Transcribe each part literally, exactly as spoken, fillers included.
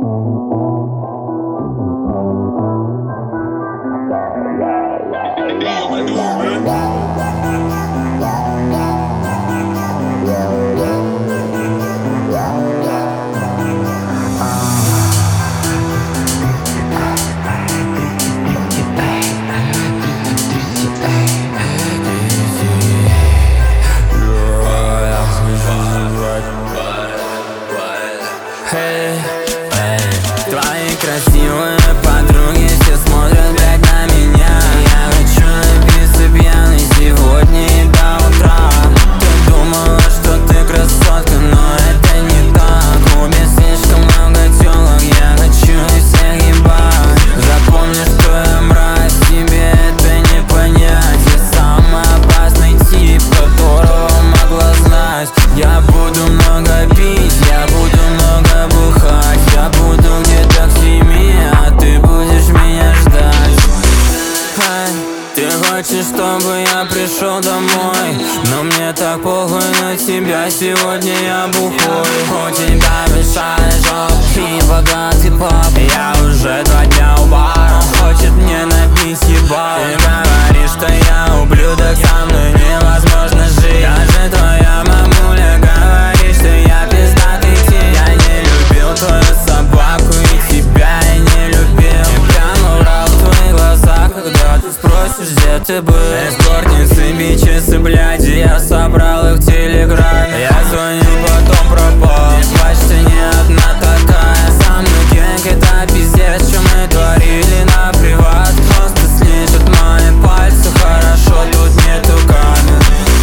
Эй, эй, твои красивые подруги все смотрят, блядь, на меня. Я хочу напиться пьяный сегодня и до утра. Ты думала, что ты красотка, но это не так. В клубе слишком много тёлок, я хочу их всех ебать. Запомни, что я мразь, тебе это не понять. Я самый опасный тип, которого могла знать. Я буду много пить, я буду много бухать. Я буду где-то к семи, а ты будешь меня ждать. Эй, ты хочешь, чтобы я пришел домой, но мне так похуй на тебя, сегодня я бухой. У тебя большая жопа и богатый пап. Я уже два дня у бара, он хочет мне набить ебал. Ты говоришь, что я ублюдок, со мной невозможно жить. Даже твоя мамуля говорит, что я пиздатый тип. Я не любил твою собаку и тебя я не любил. И прямо врал в твоих глазах, когда ты спросишь, где ты был. Эскортницы, бичесы, блядь, я собрал их в телеграме. Я звонил, потом пропал. Здесь почти не одна такая. Со мной гэнг, это пиздец, что мы творили на приват. Просто слышат мои пальцы, хорошо, тут нету камер.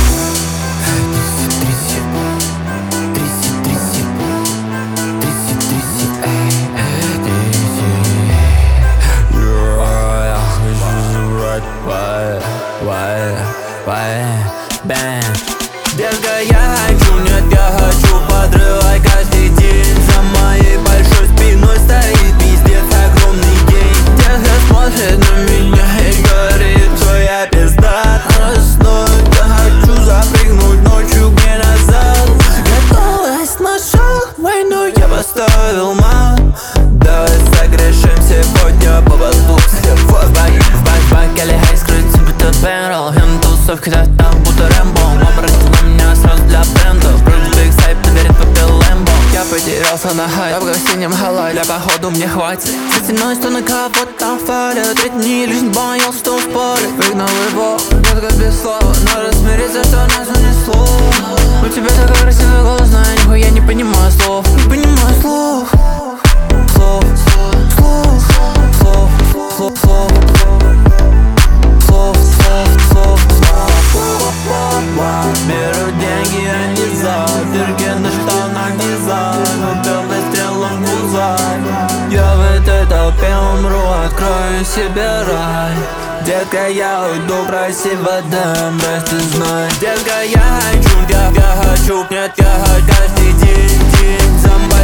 Детка, я хочу, нет, я хочу подрывать каждый день. За моей большой спиной стоит пиздец огромный день. Детка смотрит на меня и говорит, что я пиздатостной. Я хочу запрыгнуть ночью где назад. Готовность наша, войну я поставил мат. Давай согрешим сегодня по воздухе. В бак, в бак, в бакеле, хей, скрыть себе тот бэррел. Хем тусовки, да там будто Рэмбо. Обратил на меня сразу для бренда. Брюк биг сайп, доверит попил Лэмбо. Я потерялся на хай, в синем халате. Для походу мне хватит. Со стеной, что на кого-то фалит. Три дни лишь боялся, что спорит. Выгнал его, детка без слова. Надо смириться, что нас унесло. У тебя такой красивый голос, но я нихуя не понимаю слов. Не понимаю слов. Слов, слов, слов, слов, слов. Слов, слов, слов, слов. Беру деньги, а не за дырки на штанах низа. Убил выстрелом в глаза. Я в этой толпе умру, открою себе рай. Детка, я уйду красиво, да, брось, ты знаешь. Детка, я хочу, я, я хочу, нет, я хочу каждый день, день.